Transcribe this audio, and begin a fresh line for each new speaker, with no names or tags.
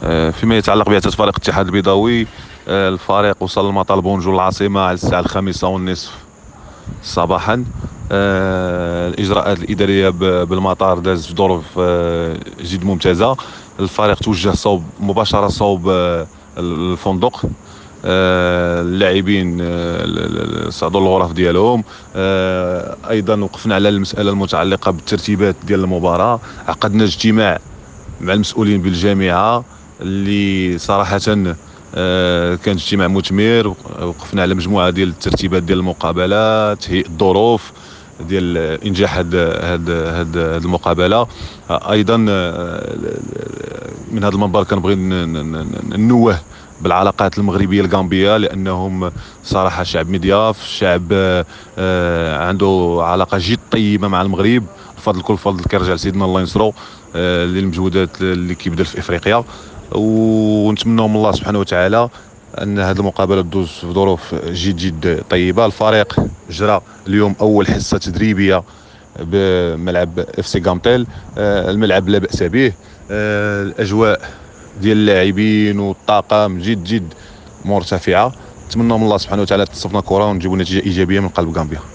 فيما يتعلق بعثة فريق الاتحاد البيضاوي، الفريق وصل لمطار بونجور العاصمة على الساعة 5:30 صباحا. الإجراءات الإدارية بالمطار دازت في ظروف جد ممتازة. الفريق توجه مباشرة صوب الفندق. اللاعبين صعدوا للغرف ديالهم. ايضا وقفنا على المساله المتعلقه بالترتيبات ديال المباراه. عقدنا اجتماع مع المسؤولين بالجامعه اللي صراحه كان اجتماع مثمر. وقفنا على مجموعه ديال الترتيبات ديال المقابلات، تهيئ الظروف ديال انجاح هاد المقابله. ايضا من هذا المنبر كنبغي ننوه بالعلاقات المغربيه الغامبيه، لانهم صراحه شعب مضياف، شعب عنده علاقه جد طيبه مع المغرب. الفضل كل فضل كيرجع لسيدنا الله ينصرو للمجهودات اللي كيبذل في افريقيا. ونتمنوا من الله سبحانه وتعالى ان هذه المقابله تدوز في ظروف جد طيبه. الفريق جرى اليوم اول حصه تدريبيه بملعب اف سي غامتيل. الملعب لا باس به. الاجواء ديال اللاعبين والطاقم جد مرتفعه. نتمنى من الله سبحانه وتعالى تصفنا كره ونجيبوا نتيجه ايجابيه من قلب غامبيا.